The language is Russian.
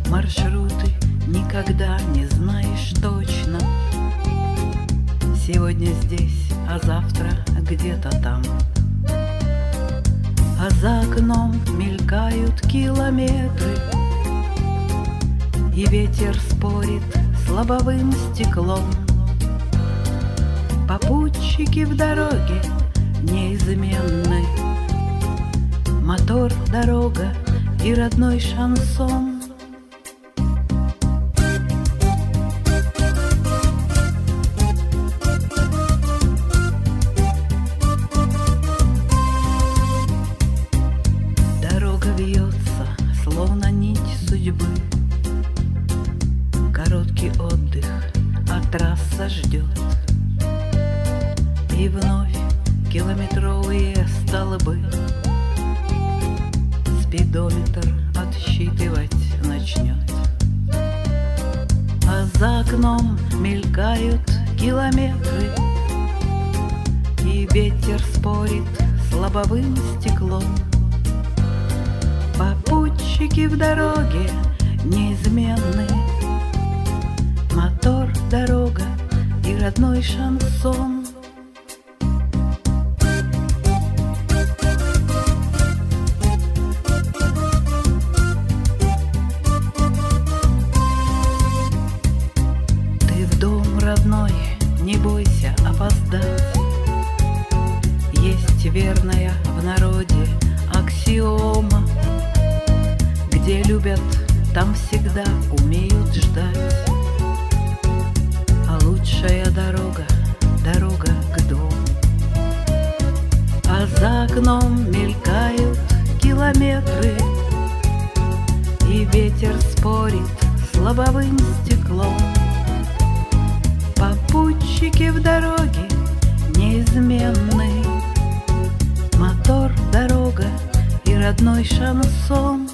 Маршруты никогда не знаешь точно. Сегодня здесь, а завтра где-то там. А за окном мелькают километры, и ветер спорит с лобовым стеклом. Попутчики в дороге неизменны, мотор, дорога и родной шансон. Дорога вьется, словно нить судьбы. Короткий отдых, а трасса ждет. И вновь километровые столбы спидометр отсчитывать начнет. А за окном мелькают километры, и ветер спорит с лобовым стеклом. Попутчики в дороге неизменны, мотор, дорога и родной шансон. Ты в дом родной, не бойся опоздать. Есть верная в народе аксиома: где любят, там всегда умеют ждать. А лучшая дорога — дорога к дому. А за окном мелькают километры, и ветер спорит с лобовым стеклом. Попутчики в дороге неизменны, мотор, дорога и родной шансон.